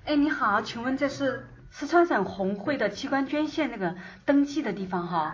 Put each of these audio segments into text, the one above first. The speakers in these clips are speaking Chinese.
哎，你好，请问这是四川省红会的器官捐献那个登记的地方哈？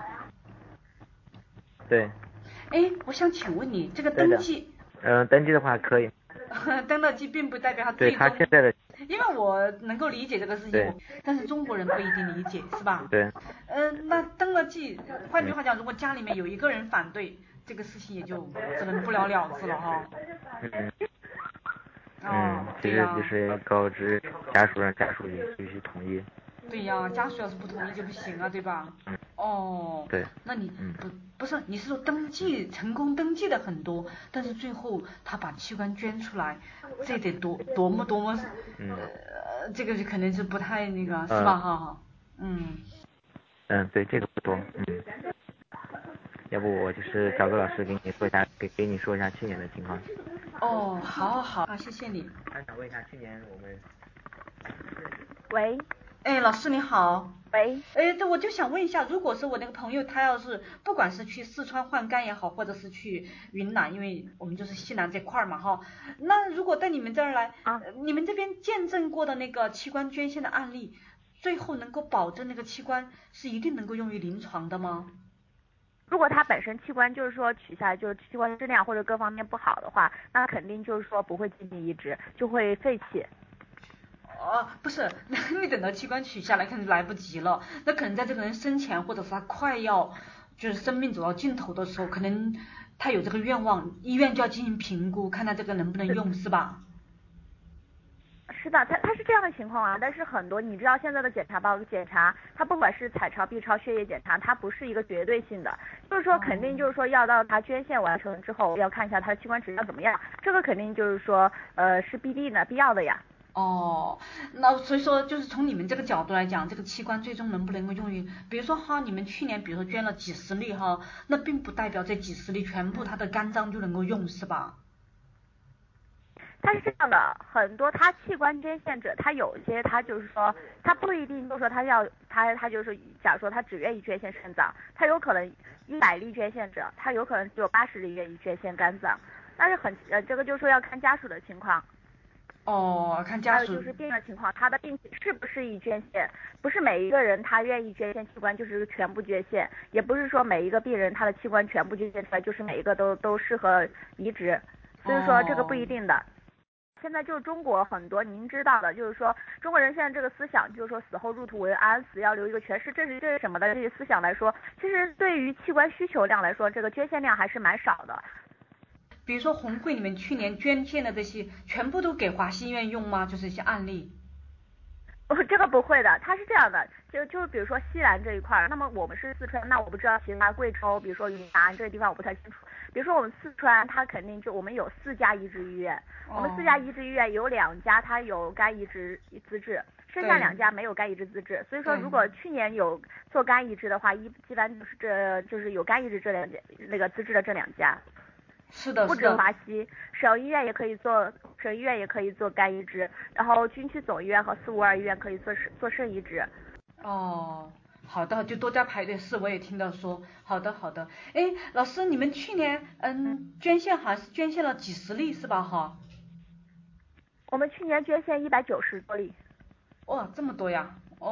对， 哎，我想请问你，这个对的， 登记， 登记的话可以， 登了记并不代表他对最终， 他现在的， 因为我能够理解这个事情， 对但是中国人不一定理解，是吧？ 对， 那登了记，换句嗯话讲，如果家里面有一个人反对，这个事情也就只能不了了之了哈。 嗯哦， 其实就对呀， 是要告知家属，让家属也必须同意。 对呀，家属要是不同意就不行啊，对吧？ 嗯， 哦， 对， 那你嗯， 不是你是说登记成功登记的很多，但是最后他把器官捐出来，这得多么， 嗯这个就肯定是不太那个，是呃吧？哈，嗯， 对，这个不多，要不我就是找个老师给你说一下，给你说一下去年的情况。 哦，好，谢谢你。 他想问一下去年我们， 喂哎，老师你好。 喂， 哎，这我就想问一下，如果是我那个朋友，他要是不管是去四川换肝也好，或者是去云南，因为我们就是西南这块儿嘛哈，那如果在你们这儿来， 啊， 你们这边见证过的那个器官捐献的案例，最后能够保证那个器官是一定能够用于临床的吗？ 如果他本身器官就是说取下来就是器官质量或者各方面不好的话，那肯定就是说不会进行移植，就会废弃。 哦，不是，那你等到器官取下来，可能来不及了。那可能在这个人生前，或者是他快要就是生命走到尽头的时候，可能他有这个愿望，医院就要进行评估，看他这个能不能用，是吧？ 是的，他是这样的情况啊，但是很多你知道现在的检查包检查，它不管是彩超、B 超、血液检查，它不是一个绝对性的，就是说肯定就是说要到他捐献完成之后，要看一下他的器官质量怎么样，这个肯定就是说是必要的呀。 哦，那所以说就是从你们这个角度来讲，这个器官最终能不能够用于，比如说哈，你们去年比如说捐了几十粒哈，那并不代表这几十粒全部他的肝脏就能够用，是吧？ 它是这样的，很多他器官捐献者，他有些他就是说，他不一定就是说他就是说，假如说他只愿意捐献肾脏，他有可能100例捐献者，他有可能只有80例愿意捐献肝脏，但是这个就是说要看家属的情况， 哦，看家属。 还有就是病人情况，他的病情适不适宜捐献，不是每一个人他愿意捐献器官就是全部捐献，也不是说每一个病人他的器官全部捐献出来就是每一个都适合移植，所以说这个不一定的。现在就是中国很多您知道的，就是说中国人现在这个思想，就是说死后入土为安，死要留一个全尸，这是什么的这些思想来说，其实对于器官需求量来说，这个捐献量还是蛮少的。 比如说红会，你们去年捐献的这些，全部都给华西医院用吗？就是一些案例。 这个不会的，它是这样的，就是比如说西南这一块，那么我们是四川，那我不知道其他贵州，比如说云南这个地方我不太清楚。比如说我们四川，它肯定就我们有4家移植医院，我们4家移植医院有2家它有肝移植资质，剩下2家没有肝移植资质。所以说，如果去年有做肝移植的话，一般就是有肝移植那个资质的这2家。 是的， 不止华西，省医院也可以做，省医院也可以做肝移植，然后军区总医院和452医院可以做肾移植。 哦，好的，就多加排队，是我也听到说。好的。哎，老师，你们去年捐献好像是捐献了几十例是吧？哈。 我们去年捐献190多例。 哇，这么多呀？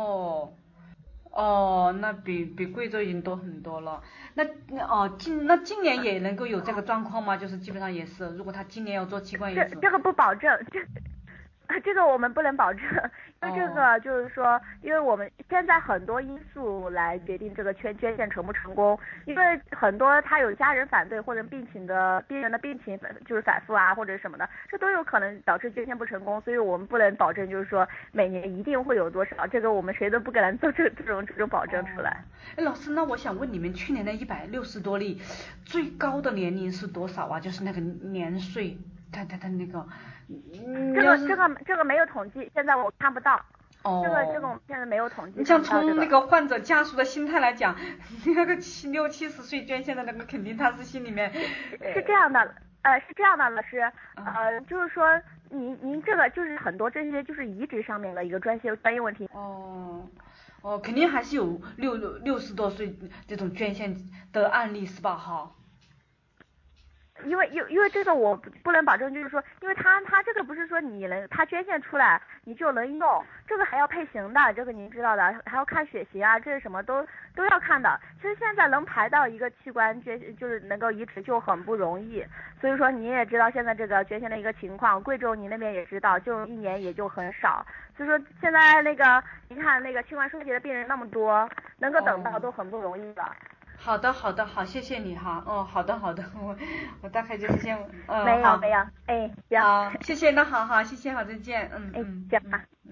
哦，那比贵州已经多很多了。今年也能够有这个状况吗？就是基本上也是，如果他今年要做器官移植。 这个不保证，这个我们不能保证，因为这个就是说，因为我们现在很多因素来决定这个捐献成不成功，因为很多他有家人反对或者病人的病情就是反复啊或者什么的，这都有可能导致捐献不成功，所以我们不能保证就是说每年一定会有多少，这个我们谁都不敢做这种保证出来。 哎，老师，那我想问你们去年的160多例，最高的年龄是多少啊？就是那个年岁，他那个。 这个没有统计，现在我看不到。 哦。 这个我们现在没有统计。 你像从那个患者家属的心态来讲，那个60、70岁捐献的那个，肯定他是心里面。 是这样的，老师，就是说您这个就是很多这些就是移植上面的一个专业问题。 肯定还是有60多岁这种捐献的案例是吧？哈。 因为这个我不能保证，就是说，因为他这个不是说他捐献出来你就能用，这个还要配型的，这个您知道的，还要看血型啊，这是什么都要看的。其实现在能排到一个器官就是能够移植就很不容易，所以说你也知道现在这个捐献的一个情况，贵州您那边也知道，就一年也就很少，所以说现在那个您看那个器官衰竭的病人那么多，能够等到都很不容易了。 好的，好，谢谢你哈。哦，好的，我大概就是先， 没有，哎，行。 好，谢谢，那好，谢谢，好，再见， 哎，行吧。